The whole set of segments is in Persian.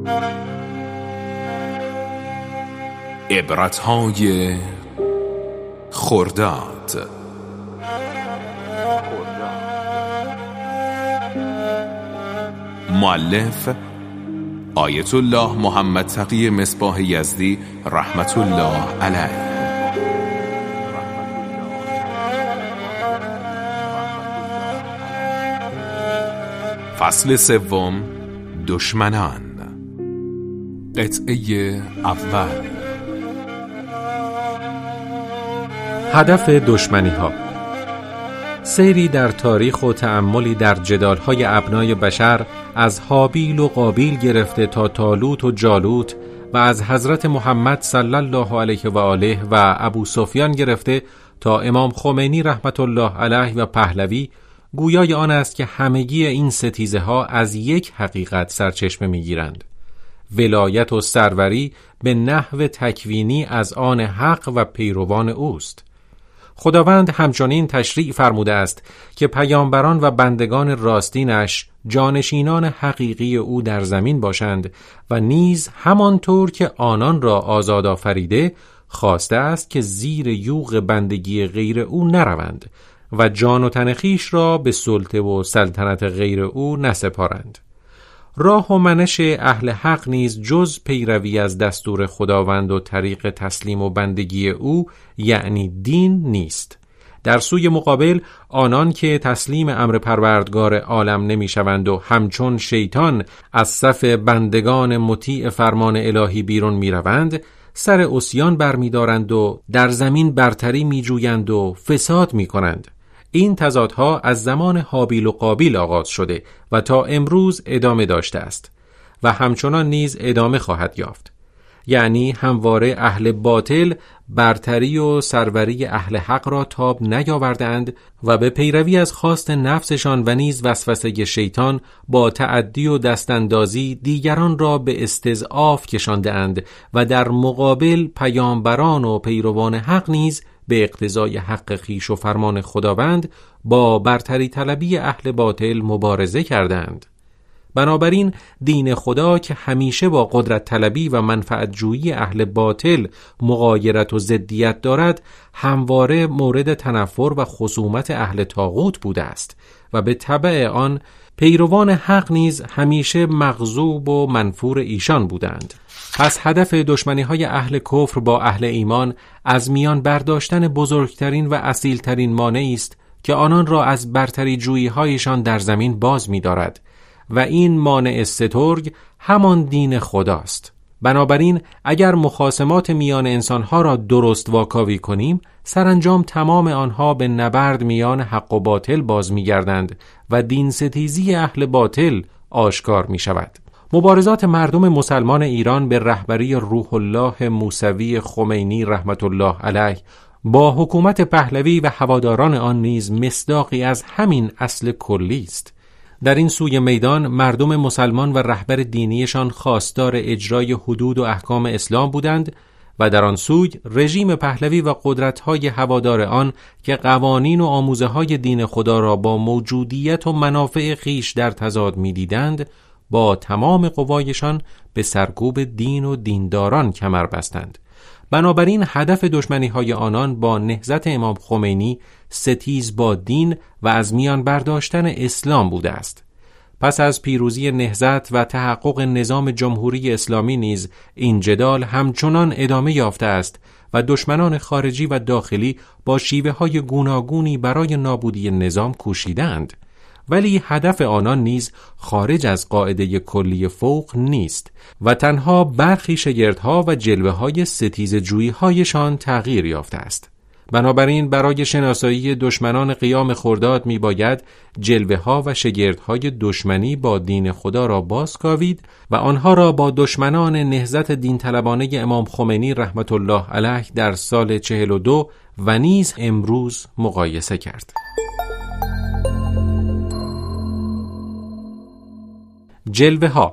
عبرت‌های خرداد. مؤلف آیت الله محمد تقی مصباح یزدی رحمت الله علیه. فصل سوم، دشمنان. قطعه اول. هدف دشمنی ها. سیری در تاریخ و تأملی در جدال‌های ابنای بشر از هابیل و قابیل گرفته تا طالوت و جالوت و از حضرت محمد صلی الله علیه و آله و ابو سفیان گرفته تا امام خمینی رحمت الله علیه و پهلوی، گویای آن است که همگی این ستیزه ها از یک حقیقت سرچشمه می‌گیرند: ولایت و سروری به نحو تکوینی از آن حق و پیروان اوست. خداوند همچنین تشریع فرموده است که پیامبران و بندگان راستینش جانشینان حقیقی او در زمین باشند و نیز همانطور که آنان را آزاد آفریده خواسته است که زیر یوغ بندگی غیر او نروند و جان و تن خویش را به سلطه و سلطنت غیر او نسپارند. راه و منش اهل حق نیز جز پیروی از دستور خداوند و طریق تسلیم و بندگی او یعنی دین نیست. در سوی مقابل آنان که تسلیم امر پروردگار عالم نمی شوند و همچون شیطان از صف بندگان مطیع فرمان الهی بیرون می روند، سر عصیان برمی دارند و در زمین برتری می جویند و فساد می کنند. این تضادها از زمان هابیل و قابیل آغاز شده و تا امروز ادامه داشته است و همچنان نیز ادامه خواهد یافت. یعنی همواره اهل باطل برتری و سروری اهل حق را تاب نیاوردند و به پیروی از خواست نفسشان و نیز وسوسه شیطان با تعدی و دستاندازی دیگران را به استضعاف کشاندند و در مقابل پیامبران و پیروان حق نیز به اقتضای حق خویش و فرمان خداوند با برتری طلبی اهل باطل مبارزه کردند. بنابراین دین خدا که همیشه با قدرت طلبی و منفعت جویی اهل باطل مغایرت و ضدیت دارد، همواره مورد تنفر و خصومت اهل طاغوت بوده است و به تبع آن پیروان حق نیز همیشه مغضوب و منفور ایشان بودند. پس هدف دشمنی‌های اهل کفر با اهل ایمان از میان برداشتن بزرگترین و اصیلترین مانعی است که آنان را از برتری جویی‌هایشان در زمین باز می‌دارد و این مانع سترگ همان دین خداست. بنابراین اگر مخاصمات میان انسانها را درست واکاوی کنیم، سرانجام تمام آنها به نبرد میان حق و باطل باز می‌گردند و دین ستیزی اهل باطل آشکار می‌شود. مبارزات مردم مسلمان ایران به رهبری روح الله موسوی خمینی رحمت الله علیه با حکومت پهلوی و هواداران آن نیز مصداقی از همین اصل کلی است. در این سوی میدان مردم مسلمان و رهبر دینیشان خواستار اجرای حدود و احکام اسلام بودند و در آن سوی رژیم پهلوی و قدرت‌های هوادار آن که قوانین و آموزه‌های دین خدا را با موجودیت و منافع خیش در تضاد می‌دیدند، با تمام قوایشان به سرکوب دین و دینداران کمر بستند. بنابراین هدف دشمنی‌های آنان با نهضت امام خمینی ستیز با دین و از میان برداشتن اسلام بوده است. پس از پیروزی نهضت و تحقق نظام جمهوری اسلامی نیز این جدال همچنان ادامه یافته است و دشمنان خارجی و داخلی با شیوه‌های گوناگونی برای نابودی نظام کوشیدند، ولی هدف آنان نیز خارج از قاعده کلی فوق نیست و تنها برخی شگردها و جلوه‌های ستیز جویی‌هایشان تغییر یافته است. بنابراین برای شناسایی دشمنان قیام خرداد می‌باید جلوه‌ها و شگردهای دشمنی با دین خدا را بازکاوید و آنها را با دشمنان نهضت دین طلبانه امام خمینی رحمت الله علیه در سال 42 و نیز امروز مقایسه کرد. جلوه ها.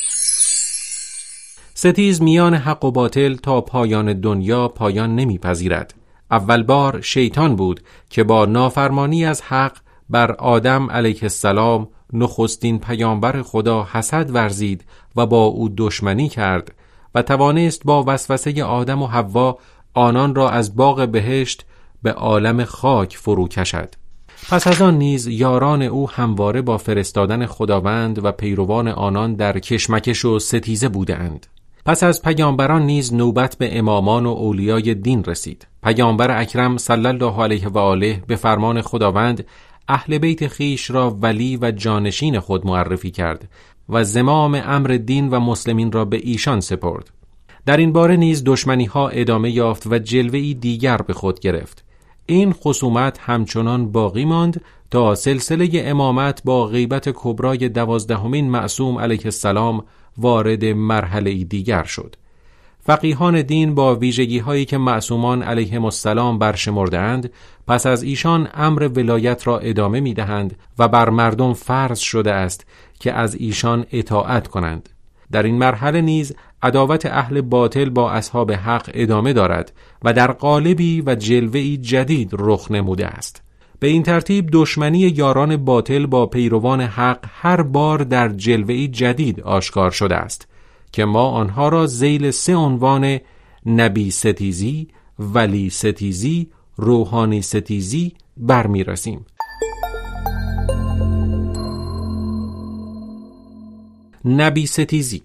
ستیز میان حق و باطل تا پایان دنیا پایان نمیپذیرد. اول بار شیطان بود که با نافرمانی از حق بر آدم علیه السلام نخستین پیامبر خدا حسد ورزید و با او دشمنی کرد و توانست با وسوسه آدم و حوا آنان را از باغ بهشت به عالم خاک فرو کشد. پس از آن نیز یاران او همواره با فرستادن خداوند و پیروان آنان در کشمکش و ستیزه بودند. پس از پیامبران نیز نوبت به امامان و اولیای دین رسید. پیامبر اکرم صلی الله علیه و آله به فرمان خداوند اهل بیت خیش را ولی و جانشین خود معرفی کرد و زمام امر دین و مسلمین را به ایشان سپرد. در این باره نیز دشمنی ها ادامه یافت و جلوه‌ای دیگر به خود گرفت. این خصومت همچنان باقی ماند تا سلسله امامت با غیبت کبرای 12مین معصوم علیه السلام وارد مرحله دیگر شد. فقیهان دین با ویژگی هایی که معصومان علیهم السلام برشمردند پس از ایشان امر ولایت را ادامه می دهند و بر مردم فرض شده است که از ایشان اطاعت کنند. در این مرحله نیز عداوت اهل باطل با اصحاب حق ادامه دارد و در قالبی و جلوه‌ای جدید رخ نموده است. به این ترتیب دشمنی یاران باطل با پیروان حق هر بار در جلوه‌ای جدید آشکار شده است که ما آنها را ذیل 3 عنوان نبی ستیزی، ولی ستیزی، روحانی ستیزی برمی‌رسیم. نبی ستیزی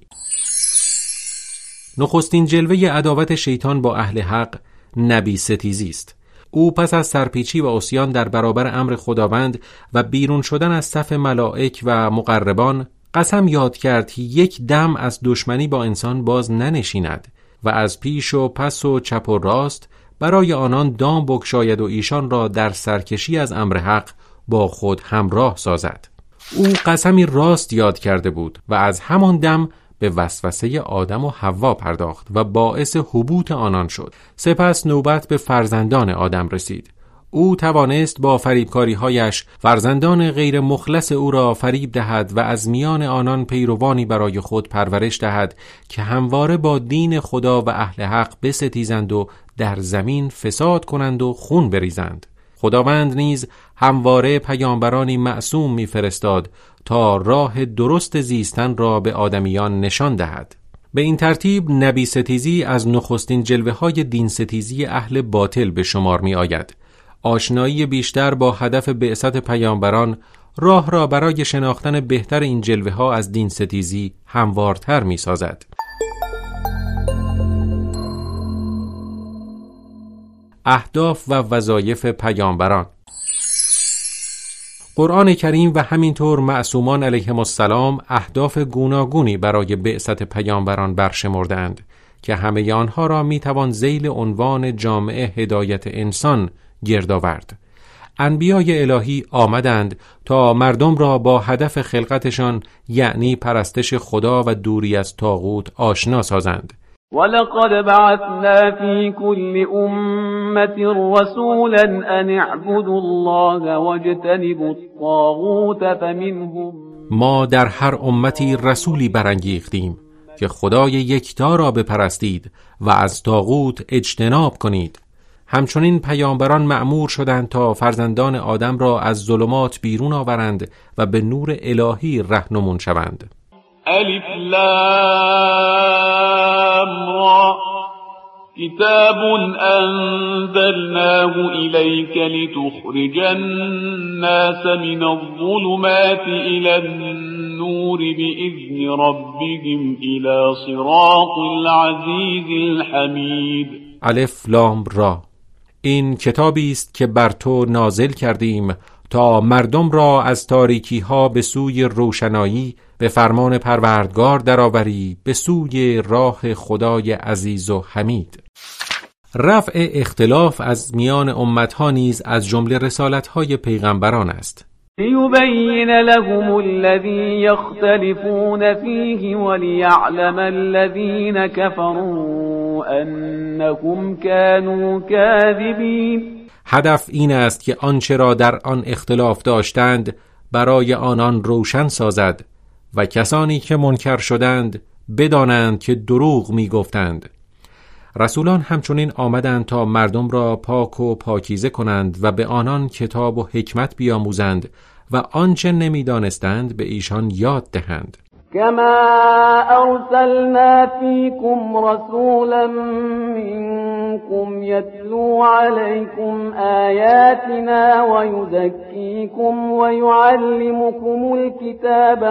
نخستین جلوه عداوت شیطان با اهل حق نبی ستیزی است. او پس از سرپیچی و عصیان در برابر امر خداوند و بیرون شدن از صف ملائک و مقربان قسم یاد کرد یک دم از دشمنی با انسان باز ننشیند و از پیش و پس و چپ و راست برای آنان دام بگشاید و ایشان را در سرکشی از امر حق با خود همراه سازد. او قسمی راست یاد کرده بود و از همان دم به وسوسه آدم و حوا پرداخت و باعث حبوط آنان شد. سپس نوبت به فرزندان آدم رسید. او توانست با فریبکاری‌هایش فرزندان غیر مخلص او را فریب دهد و از میان آنان پیروانی برای خود پرورش دهد که همواره با دین خدا و اهل حق بستیزند و در زمین فساد کنند و خون بریزند. خداوند نیز همواره پیامبرانی معصوم می‌فرستاد تا راه درست زیستن را به آدمیان نشان دهد. به این ترتیب نبی ستیزی از نخستین جلوه‌های دین ستیزی اهل باطل به شمار می آید. آشنایی بیشتر با هدف بعثت پیامبران راه را برای شناختن بهتر این جلوه‌ها از دین ستیزی هموارتر می سازد. اهداف و وظایف پیامبران. قرآن کریم و همینطور معصومان علیهم السلام اهداف گوناگونی برای بعثت پیامبران برشمردند که همه آنها را میتوان ذیل عنوان جامعه هدایت انسان گرد آورد. انبیای الهی آمدند تا مردم را با هدف خلقتشان یعنی پرستش خدا و دوری از طاغوت آشنا سازند. ولقد بعثنا في كل أمة رسولا أن اعبدوا الله واجتنبوا الطاغوت فمنهم ما در هر امتی رسولی برانگیختیم که خدای یکتا را بپرستید و از طاغوت اجتناب کنید. همچنین پیامبران مأمور شدند تا فرزندان آدم را از ظلمات بیرون آورند و به نور الهی رهنمون شوند. الف لام را کتاب انزلناه الیک لتخرج الناس من الظلمات الى النور باذن ربهم الى صراط العزیز الحمید. الف لام را این کتابی است که بر تو نازل کردیم تا مردم را از تاریکی ها به سوی روشنایی به فرمان پروردگار درآوری، به سوی راه خدای عزیز و حمید. رفع اختلاف از میان امتها نیز از جمله رسالت‌های پیغمبران است. ليبين لهم الذي يختلفون فيه وليعلم الذين كفروا أنهم كانوا كاذبين. هدف این است که آنچه را در آن اختلاف داشتند برای آنان روشن سازد و کسانی که منکر شدند بدانند که دروغ می گفتند. رسولان همچنین آمدند تا مردم را پاک و پاکیزه کنند و به آنان کتاب و حکمت بیاموزند و آنچه نمی‌دانستند به ایشان یاد دهند. كما أرسلنا فيكم رسولا منكم يتلو عليكم آياتنا ويزكيكم ويعلمكم الكتاب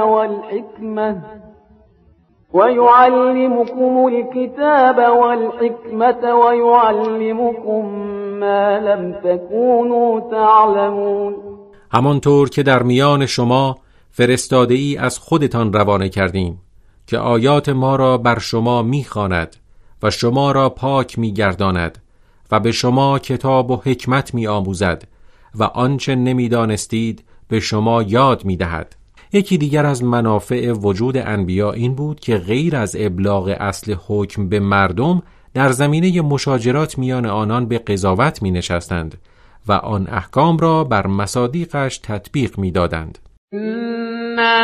والحكمة ويعلمكم ما لم تكونوا تعلمون. همانطور که در میان شما فرستاده‌ای از خودتان روانه کردیم که آیات ما را بر شما می‌خواند و شما را پاک می‌گرداند و به شما کتاب و حکمت می‌آموزد و آنچه نمی‌دانستید به شما یاد می‌دهد. یکی دیگر از منافع وجود انبیا این بود که غیر از ابلاغ اصل حکم به مردم، در زمینه مشاجرات میان آنان به قضاوت می‌نشستند و آن احکام را بر مصادیقش تطبیق می‌دادند. إنا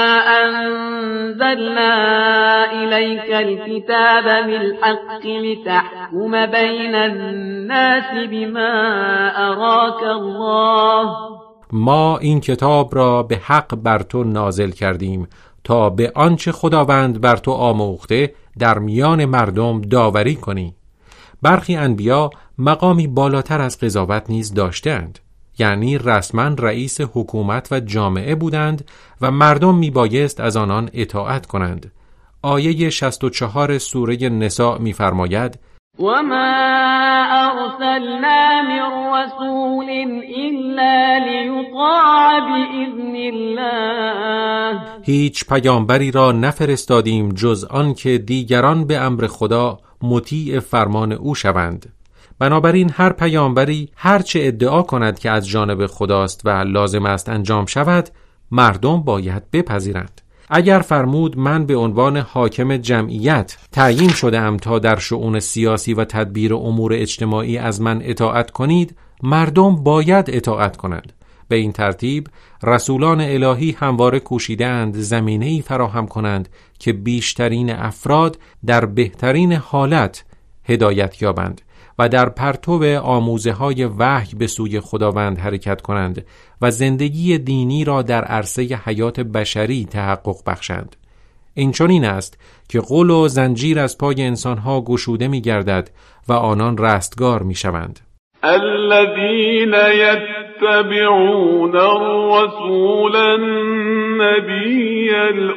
أنزلنا إليك الكتاب بالحق لتحكم بين الناس بما أراك الله. ما این کتاب را به حق بر تو نازل کردیم تا به آنچه خداوند بر تو آموخته در میان مردم داوری کنی. برخی انبیا مقامی بالاتر از قضاوت نیز داشتند، یعنی رسما رئیس حکومت و جامعه بودند و مردم میبایست از آنان اطاعت کنند. آیه 64 سوره نساء می‌فرماید: وما أرسلنا من رسول إلا ليطاع بإذن الله. هیچ پیامبری را نفرستادیم جز آن که دیگران به امر خدا مطیع فرمان او شوند. بنابراین هر پیامبری هر چه ادعا کند که از جانب خداست و لازم است انجام شود، مردم باید بپذیرند. اگر فرمود من به عنوان حاکم جمعیت تعیین شده‌ام تا در شؤون سیاسی و تدبیر امور اجتماعی از من اطاعت کنید، مردم باید اطاعت کنند. به این ترتیب رسولان الهی همواره کوشیدند زمینه‌ای فراهم کنند که بیشترین افراد در بهترین حالت هدایت یابند و در پرتو آموزه‌های وحی به سوی خداوند حرکت کنند و زندگی دینی را در عرصه حیات بشری تحقق بخشند. این چنین است که غل و زنجیر از پای انسانها گشوده می‌گردد و آنان رستگار می‌شوند. الذين يتبعون الرسول النبي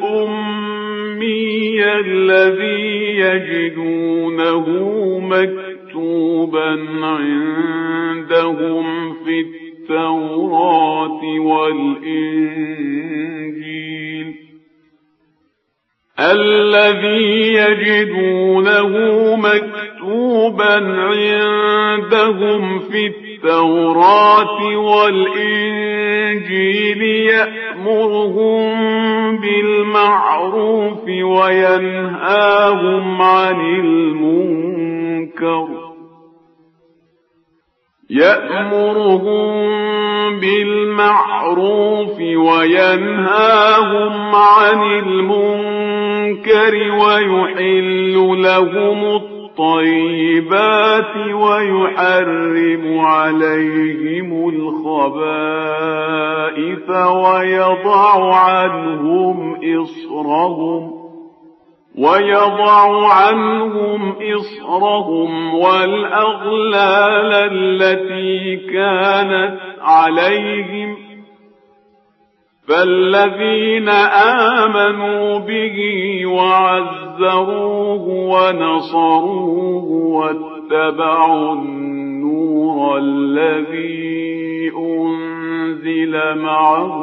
الأمي الذي يجدونه مكتوبا عندهم في التوراة والإنجيل الذي يجدونه مكتوبا عندهم في التوراة والإنجيل يأمرهم بالمعروف وينهاهم عن المنكر ويحل لهم الطيبات ويحرم عليهم الخبائث ويضع عنهم إصرهم والأغلال التي كانت عليهم فالذين آمنوا به وعزروه ونصروه واتبعوا النور الذي أنزل معه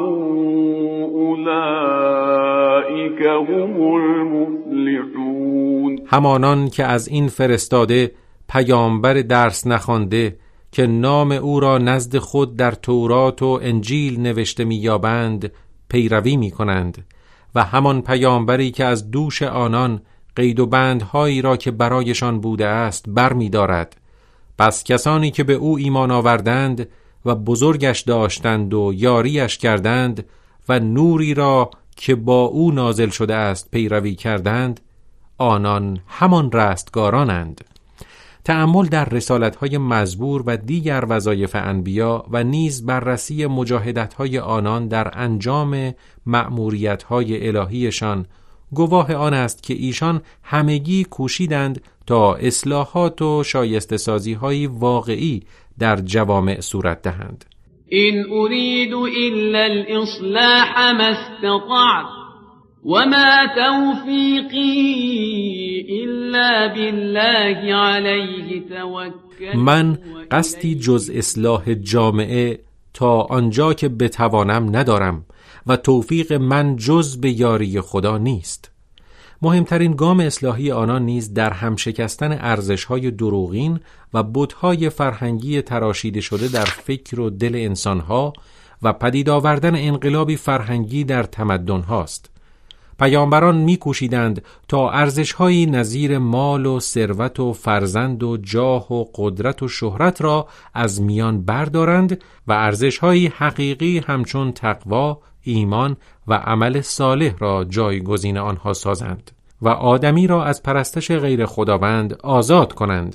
أولئك هم المفلحون. همانان که از این فرستاده پیامبر درس نخوانده که نام او را نزد خود در تورات و انجیل نوشته می‌یابند پیروی می‌کنند و همان پیامبری که از دوش آنان قید و بندهایی را که برایشان بوده است برمی‌دارد. پس کسانی که به او ایمان آوردند و بزرگش داشتند و یاریش کردند و نوری را که با او نازل شده است پیروی کردند، آنان همان رستگارانند. تأمل در رسالت‌های مزبور و دیگر وظایف انبیا و نیز بررسی مجاهدت‌های آنان در انجام مأموریت‌های الهیشان گواه آن است که ایشان همگی کوشیدند تا اصلاحات و شایسته‌سازی‌های واقعی در جوامع صورت دهند. إن أريد إلا الإصلاح ما استطعت وما توفيقي إلا بالله عليه توكلت. من قصدی جز اصلاح جامعه تا آنجا که بتوانم ندارم و توفیق من جز به یاری خدا نیست. مهمترین گام اصلاحی آنان نیز در هم شکستن ارزش‌های دروغین و بت‌های فرهنگی تراشیده شده در فکر و دل انسان‌ها و پدید آوردن انقلابی فرهنگی در تمدن‌هاست. پیامبران می‌کوشیدند تا ارزش‌هایی نظیر مال و ثروت و فرزند و جاه و قدرت و شهرت را از میان بردارند و ارزش‌هایی حقیقی همچون تقوا، ایمان و عمل صالح را جایگزین آنها سازند و آدمی را از پرستش غیر خداوند آزاد کنند.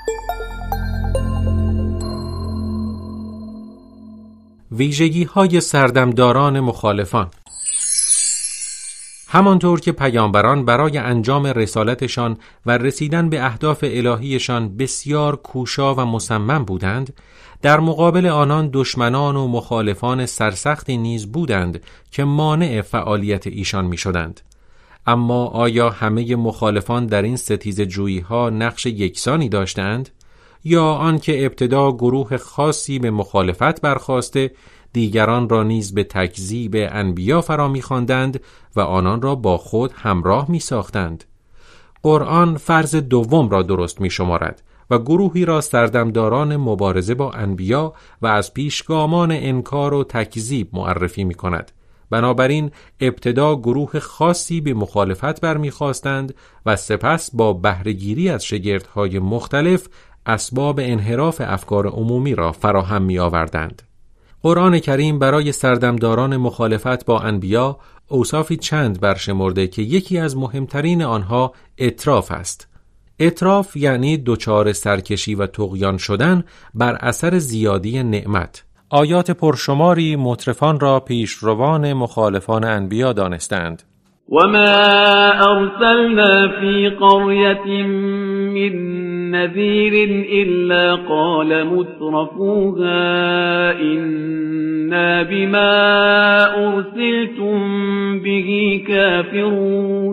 ویژگی‌های سردمداران مخالفان. همانطور که پیامبران برای انجام رسالتشان و رسیدن به اهداف الهیشان بسیار کوشا و مصمم بودند، در مقابل آنان دشمنان و مخالفان سرسختی نیز بودند که مانع فعالیت ایشان می شدند. اما آیا همه مخالفان در این ستیزه جویی ها نقش یکسانی داشتند؟ یا آنکه ابتدا گروه خاصی به مخالفت برخاسته دیگران را نیز به تکذیب انبیا فرا می‌خواندند و آنان را با خود همراه می‌ساختند؟ قرآن فرض دوم را درست می‌شمارد و گروهی را سردمداران مبارزه با انبیا و از پیشگامان انکار و تکذیب معرفی می‌کند. بنابراین ابتدا گروه خاصی به مخالفت برمی‌خواستند و سپس با بهره‌گیری از شگردهای مختلف اسباب انحراف افکار عمومی را فراهم می‌آوردند. قرآن کریم برای سردمداران مخالفت با انبیا اوصافی چند برشمرده که یکی از مهمترین آنها اتراف است. اتراف یعنی دچار سرکشی و طغیان شدن بر اثر زیادی نعمت. آیات پرشماری مترفان را پیشروان مخالفان انبیا دانستند. وما أرسلنا في قرية من نذير إلا قال مترفوها إنا بما أرسلتم به كافرون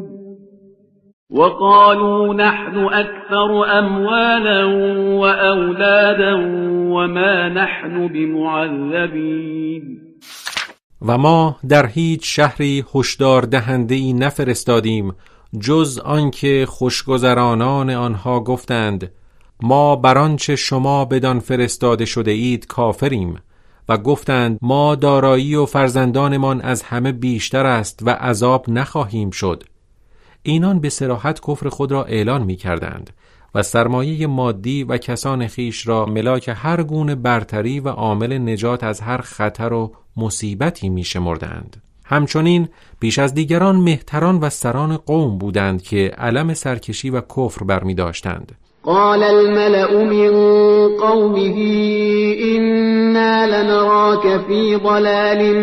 وقالوا نحن أكثر أموالا وأولادا وما نحن بمعذبين. و ما در هیچ شهری هشدار دهنده‌ای نفرستادیم جز آنکه خوشگذرانان آنها گفتند ما بر آنچه شما بدان فرستاده شده اید کافریم و گفتند ما دارایی و فرزندانمان از همه بیشتر است و عذاب نخواهیم شد. اینان به صراحت کفر خود را اعلان می کردند و سرمایه مادی و کسان خیش را ملاک هر گونه برتری و عامل نجات از هر خطر و مصیبتی می شمردند. همچنین پیش از دیگران مهتران و سران قوم بودند که علم سرکشی و کفر برمی داشتند. قال الملأ من قومه إنا لنراك في ضلال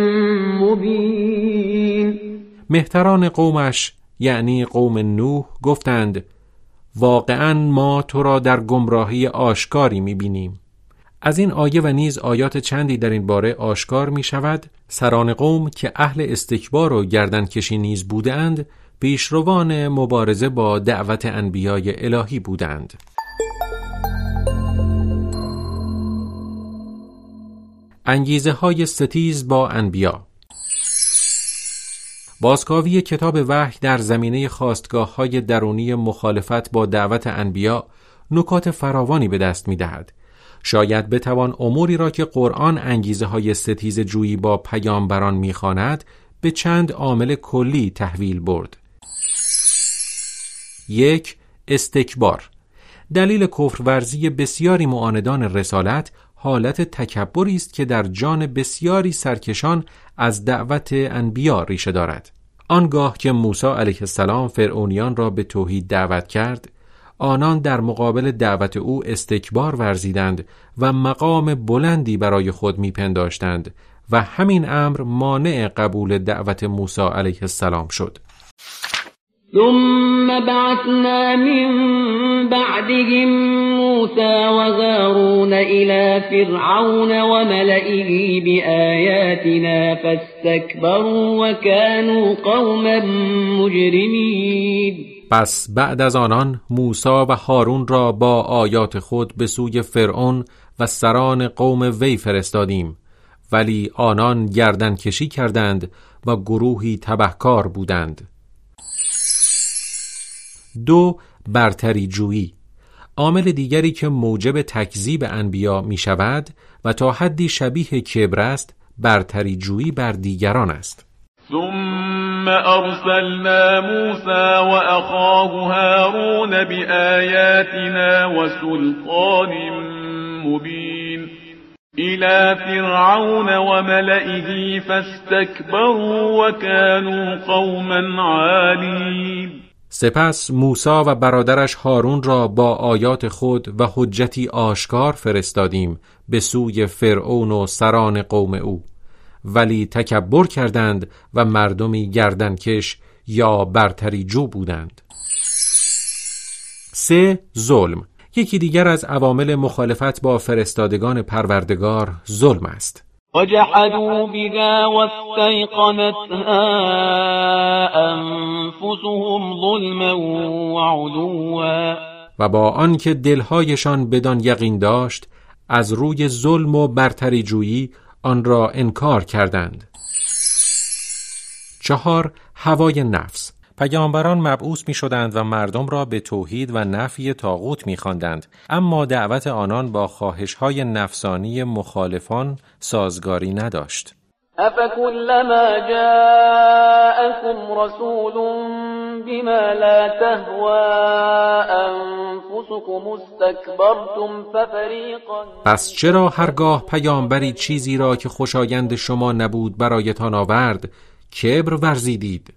مبين. مهتران قومش یعنی قوم نوح گفتند واقعاً ما تو را در گمراهی آشکاری می‌بینیم. از این آیه و نیز آیات چندی در این باره آشکار می شود سران قوم که اهل استکبار و گردنکشی نیز بودند پیشروان مبارزه با دعوت انبیای الهی بودند. انگیزه های ستیز با انبیا. بازکاوی کتاب وحی در زمینه خواستگاه‌های درونی مخالفت با دعوت انبیا نکات فراوانی به دست می‌دهد. شاید بتوان اموری را که قرآن انگیزه‌های ستیز جویی با پیامبران می‌خواند به چند عامل کلی تحویل برد. 1. استکبار. دلیل کفرورزی بسیاری معاندان رسالت حالت تکبری است که در جان بسیاری سرکشان از دعوت انبیا ریشه دارد. آنگاه که موسی علیه السلام فرعونیان را به توحید دعوت کرد، آنان در مقابل دعوت او استکبار ورزیدند و مقام بلندی برای خود میپنداشتند و همین امر مانع قبول دعوت موسی علیه السلام شد. ثم بعثنا من بعدهم موسى وهارون إلى فرعون وملئه بآياتنا فاستكبروا وكانوا قوما مجرمين. پس بعد از آنان موسی و هارون را با آیات خود به سوی فرعون و سران قوم وی فرستادیم، ولی آنان گردن کشی کردند و گروهی تبهکار بودند. 2. برتری جویی. عامل دیگری که موجب تکذیب انبیا می شود و تا حدی شبیه کبر است، برتری جویی بر دیگران است. ثم أرسلنا موسى وأخاه هارون بآياتنا وسلطان مبين إلى فرعون وملئه فاستكبروا وكانوا قوما عالين. سپس موسی و برادرش هارون را با آیات خود و حجتی آشکار فرستادیم به سوی فرعون و سران قوم او، ولی تکبر کردند و مردمی گردنکش یا برتری جو بودند. 3. ظلم. یکی دیگر از عوامل مخالفت با فرستادگان پروردگار ظلم است. وجحدوا بها واستيقنتها أنفسهم ظلما وعلوا. و با آنکه دلهایشان بدان یقین داشت، از روی ظلم و برتری جویی آن را انکار کردند. 4. هوای نفس. پیامبران مبعوث می شدند و مردم را به توحید و نفی طاغوت می خواندند، اما دعوت آنان با خواهش‌های نفسانی مخالفان سازگاری نداشت. أفكلما جاءكم رسول بما لا تهوى أنفسكم استكبرتم ففريقا. پس چرا هرگاه پیامبری چیزی را که خوشایند شما نبود برایتان آورد، کبر ورزیدید؟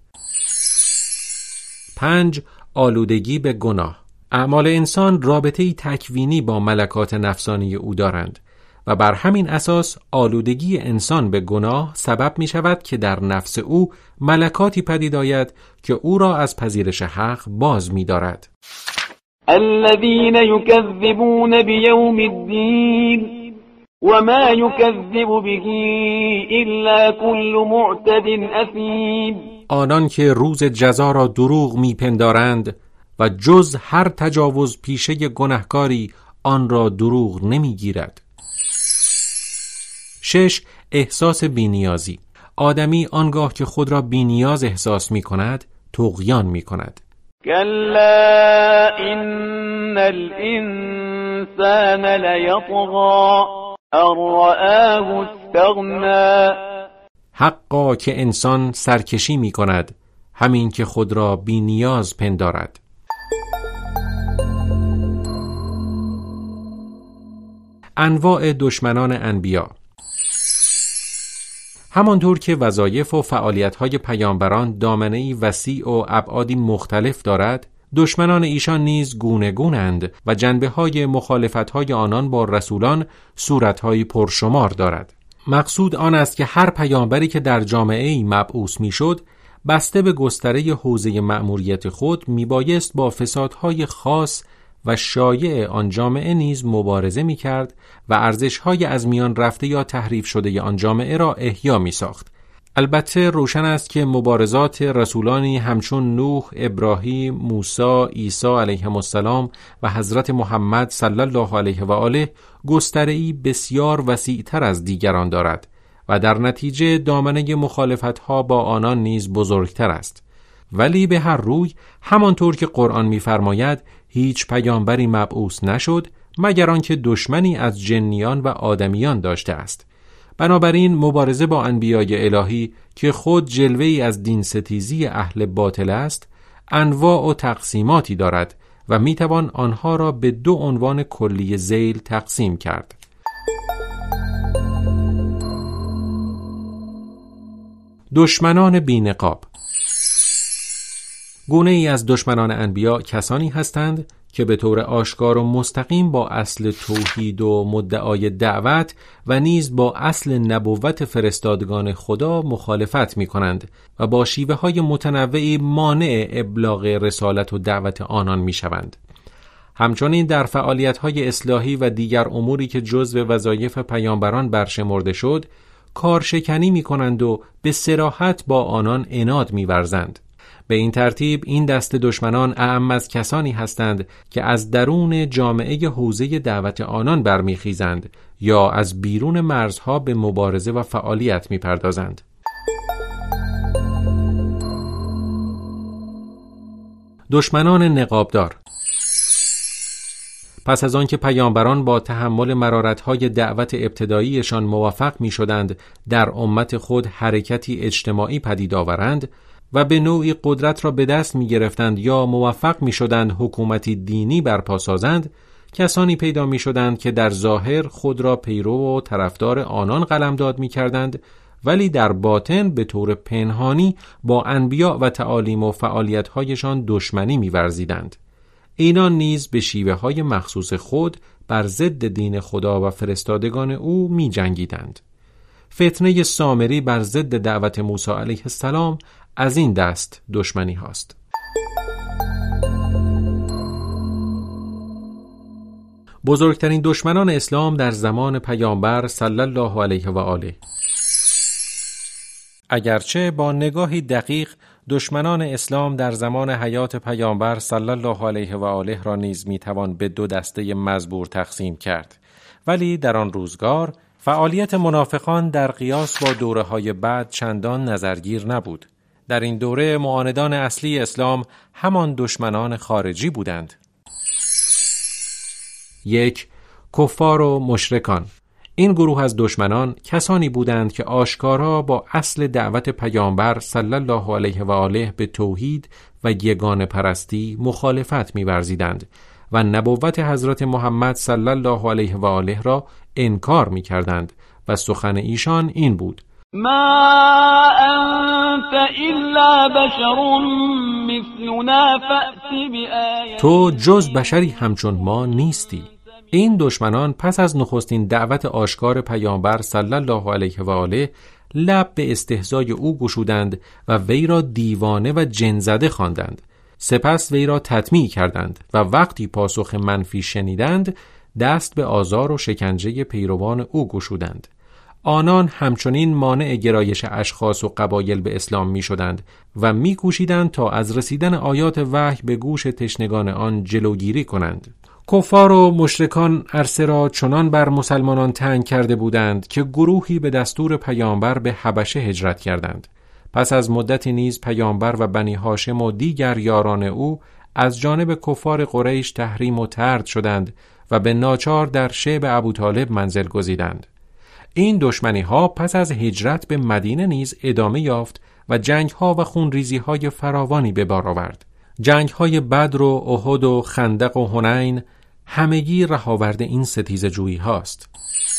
5. آلودگی به گناه. اعمال انسان رابطه‌ای تکوینی با ملکات نفسانی او دارند و بر همین اساس آلودگی انسان به گناه سبب می شود که در نفس او ملکاتی پدید آید که او را از پذیرش حق باز می دارد. الذين يكذبون بيوم الدين وما يكذب به إلا كل معتد أثيم. آنان که روز جزا را دروغ میپندارند و جز هر تجاوز پیشه گناهکاری آن را دروغ نمیگیرد. 6. احساس بی‌نیازی. آدمی آنگاه که خود را بی‌نیاز احساس میکند، طغیان میکند. كلا إن الإنسان ليطغى أن رآه استغنى. حقا که انسان سرکشی می کند، همین که خود را بی نیاز پندارد. انواع دشمنان انبیا. همانطور که وظایف و فعالیت‌های پیامبران دامنه‌ای وسیع و ابعادی مختلف دارد، دشمنان ایشان نیز گونه گونند و جنبه‌های مخالفت‌های آنان با رسولان صورت‌های پرشمار دارد. مقصود آن است که هر پیامبری که در جامعه‌ای مبعوث می‌شد، بسته به گستره حوزه مأموریت خود میبایست با فسادهای خاص و شایع آن جامعه نیز مبارزه می‌کرد و ارزش‌های از میان رفته یا تحریف شده آن جامعه را احیا می‌ساخت. البته روشن است که مبارزات رسولانی همچون نوح، ابراهیم، موسی، عیسی علیهم السلام و حضرت محمد صلی الله علیه و آله گستره‌ای بسیار وسیع‌تر از دیگران دارد و در نتیجه دامنه مخالفت‌ها با آنان نیز بزرگتر است. ولی به هر روی همانطور که قرآن می‌فرماید هیچ پیامبری مبعوث نشد مگر آنکه دشمنی از جنیان و آدمیان داشته است. بنابراین مبارزه با انبیای الهی که خود جلوه‌ای از دین ستیزی اهل باطل است، انواع و تقسیماتی دارد و میتوان آنها را به 2 عنوان کلی ذیل تقسیم کرد. دشمنان بی‌نقاب. گونه ای از دشمنان انبیا کسانی هستند که به طور آشکار و مستقیم با اصل توحید و مدعای دعوت و نیز با اصل نبوت فرستادگان خدا مخالفت می کنند و با شیوه های متنوعی مانع ابلاغ رسالت و دعوت آنان می شوند. همچنین در فعالیت‌های اصلاحی و دیگر اموری که جزو وظایف پیامبران برشمرده شد، کارشکنی می‌کنند و به صراحت با آنان عناد می‌ورزند. به این ترتیب این دست دشمنان اعم از کسانی هستند که از درون جامعه حوزه دعوت آنان برمیخیزند یا از بیرون مرزها به مبارزه و فعالیت می‌پردازند. دشمنان نقابدار. پس از آنکه پیامبران با تحمل مرارت‌های دعوت ابتداییشان موفق می‌شدند در امت خود حرکتی اجتماعی پدید آورند و به نوعی قدرت را به دست می‌گرفتند یا موفق می‌شدند حکومتی دینی برپا سازند، کسانی پیدا می‌شدند که در ظاهر خود را پیرو و طرفدار آنان قلمداد می‌کردند، ولی در باطن به طور پنهانی با انبیاء و تعالیم و فعالیت‌هایشان دشمنی می‌ورزیدند. اینان نیز به شیوه‌های مخصوص خود بر ضد دین خدا و فرستادگان او می جنگیدند. فتنه سامری بر ضد دعوت موسی علیه السلام از این دست دشمنی هاست. بزرگترین دشمنان اسلام در زمان پیامبر صلی الله علیه و آله. اگرچه با نگاهی دقیق دشمنان اسلام در زمان حیات پیامبر صلی الله علیه و آله را نیز میتوان به دو دسته مزبور تقسیم کرد، ولی در آن روزگار فعالیت منافقان در قیاس با دوره‌های بعد چندان نظرگیر نبود. در این دوره معاندان اصلی اسلام همان دشمنان خارجی بودند. 1. کفار و مشرکان. این گروه از دشمنان کسانی بودند که آشکارا با اصل دعوت پیامبر صلی الله علیه و آله به توحید و یگانه پرستی مخالفت می‌ورزیدند و نبوت حضرت محمد صلی الله علیه و آله را انکار می‌کردند و سخن ایشان این بود: ما انت الا بشر مثلنا فأت بآیه. تو جز بشری همچون ما نیستی. این دشمنان پس از نخستین دعوت آشکار پیامبر صلی الله علیه و آله لب به استهزای او گشودند و وی را دیوانه و جن‌زده خواندند. سپس وی را تطمیع کردند و وقتی پاسخ منفی شنیدند دست به آزار و شکنجه پیروان او گشودند. آنان همچنین مانع گرایش اشخاص و قبایل به اسلام می شدند و می کوشیدند تا از رسیدن آیات وحی به گوش تشنگان آن جلوگیری کنند. کفار و مشرکان عرصه را چنان بر مسلمانان تنگ کرده بودند که گروهی به دستور پیامبر به حبشه هجرت کردند. پس از مدتی نیز پیامبر و بنی هاشم و دیگر یاران او از جانب کفار قریش تحریم و طرد شدند و به ناچار در شعب ابوطالب منزل گزیدند. این دشمنی ها پس از هجرت به مدینه نیز ادامه یافت و جنگ ها و خونریزی های فراوانی به بار آورد. جنگ های بدر و احد و خندق و حنین همگی رهاورد این ستیزه جویی هاست.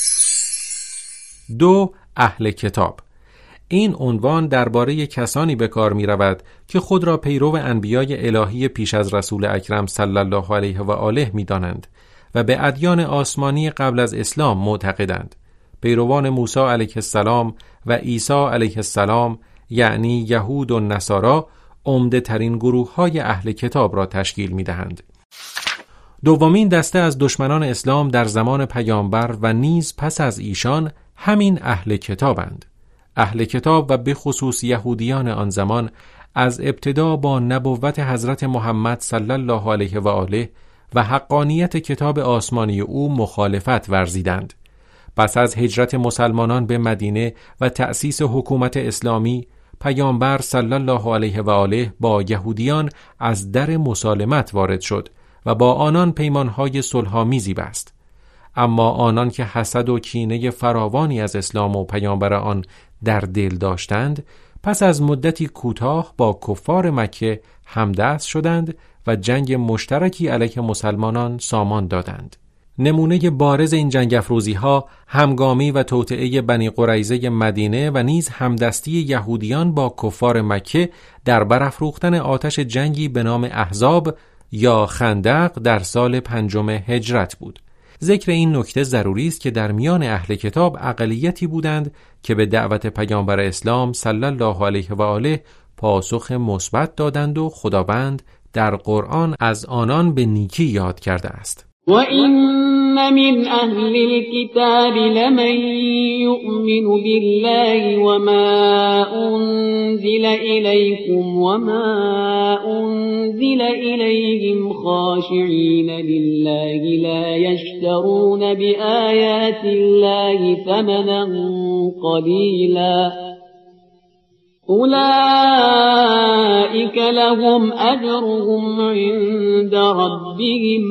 2. اهل کتاب. این عنوان درباره کسانی به کار می رود که خود را پیرو انبیای الهی پیش از رسول اکرم صلی الله علیه و آله می دانند و به ادیان آسمانی قبل از اسلام معتقدند. پیروان موسی علیه السلام و عیسی علیه السلام یعنی یهود و نصارا عمده ترین گروه های اهل کتاب را تشکیل می دهند. دومین دسته از دشمنان اسلام در زمان پیامبر و نیز پس از ایشان همین اهل کتابند. اهل کتاب و به خصوص یهودیان آن زمان از ابتدا با نبوت حضرت محمد صلی الله علیه و آله و حقانیت کتاب آسمانی او مخالفت ورزیدند. پس از هجرت مسلمانان به مدینه و تأسیس حکومت اسلامی، پیامبر صلی الله علیه و آله با یهودیان از در مسالمت وارد شد و با آنان پیمانهای صلح‌آمیزی بست. اما آنان که حسد و کینه فراوانی از اسلام و پیامبر آن در دل داشتند، پس از مدتی کوتاه با کفار مکه همدست شدند و جنگ مشترکی علیه مسلمانان سامان دادند. نمونه بارز این جنگ افروزی ها همگامی و توطئه بنی قریظه مدینه و نیز همدستی یهودیان با کفار مکه در برافروختن آتش جنگی به نام احزاب یا خندق در سال 5 هجرت بود. ذکر این نکته ضروری است که در میان اهل کتاب اقلیتی بودند که به دعوت پیامبر اسلام صلی الله علیه و آله پاسخ مثبت دادند و خداوند در قرآن از آنان به نیکی یاد کرده است. وَإِنَّ مِنْ أَهْلِ الْكِتَابِ لَمَنْ يُؤْمِنُ بِاللَّهِ وَمَا أُنْزِلَ إِلَيْكُمْ وَمَا أُنْزِلَ إِلَيْهِمْ خَاشِعِينَ لِلَّهِ لَا يَشْتَرُونَ بِآيَاتِ اللَّهِ ثَمَنًا قَلِيلًا أُولَئِكَ لَهُمْ أَجْرُهُمْ عِنْدَ رَبِّهِمْ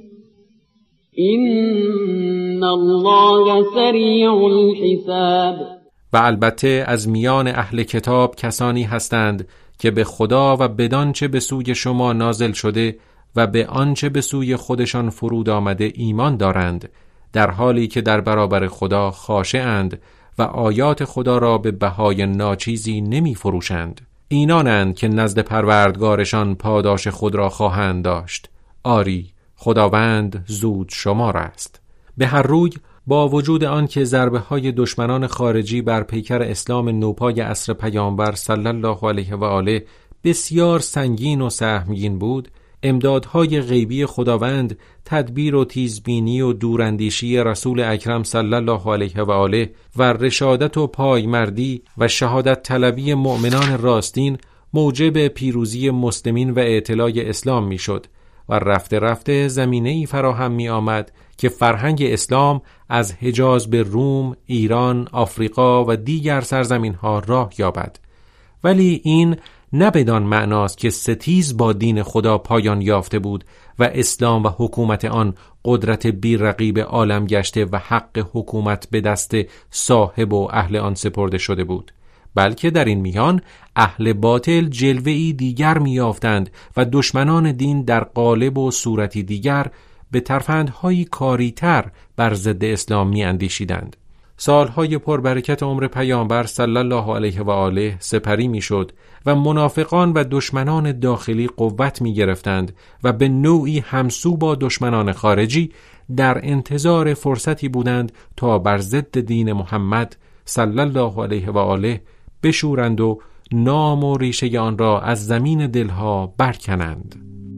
إِنَّ اللَّهَ سَرِيعُ الْحِسَابِ. و البته از میان اهل کتاب کسانی هستند که به خدا و بدانچه به سوی شما نازل شده و به آنچه به سوی خودشان فرود آمده ایمان دارند، در حالی که در برابر خدا خاشع‌اند و آیات خدا را به بهای ناچیزی نمی فروشند. اینانند که نزد پروردگارشان پاداش خود را خواهند داشت. آری، خداوند زود شمار است. به هر روی با وجود آن که ضربه های دشمنان خارجی بر پیکر اسلام نوپای عصر پیامبر صلی الله علیه و آله بسیار سنگین و سهمگین بود، امدادهای غیبی خداوند، تدبیر و تیزبینی و دوراندیشی رسول اکرم صلی الله علیه و آله و رشادت و پایمردی و شهادت طلبی مؤمنان راستین موجب پیروزی مسلمین و اعتلاء اسلام می شد و رفته رفته زمینه‌ای فراهم می آمد که فرهنگ اسلام از حجاز به روم، ایران، آفریقا و دیگر سرزمین‌ها راه یابد. ولی این نه بدان معناست که ستیز با دین خدا پایان یافته بود و اسلام و حکومت آن قدرت بی‌رقیب عالم گشته و حق حکومت به دست صاحب و اهل آن سپرده شده بود، بلکه در این میان اهل باطل جلوه‌ای دیگر می‌یافتند و دشمنان دین در قالب و صورتی دیگر به ترفندهایی کاری‌تر بر ضد اسلام می‌اندیشیدند. سالهای پربرکت عمر پیامبر صلی الله علیه و آله سپری میشد و منافقان و دشمنان داخلی قوت می گرفتند و به نوعی همسو با دشمنان خارجی در انتظار فرصتی بودند تا بر ضد دین محمد صلی الله علیه و آله بشورند و نام و ریشه آن را از زمین دلها برکنند.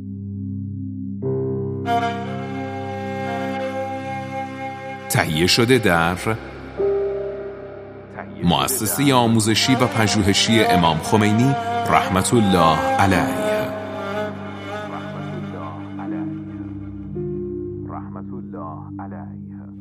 تهیه شده در مؤسسه آموزشی و پژوهشی امام خمینی رحمت الله علیه.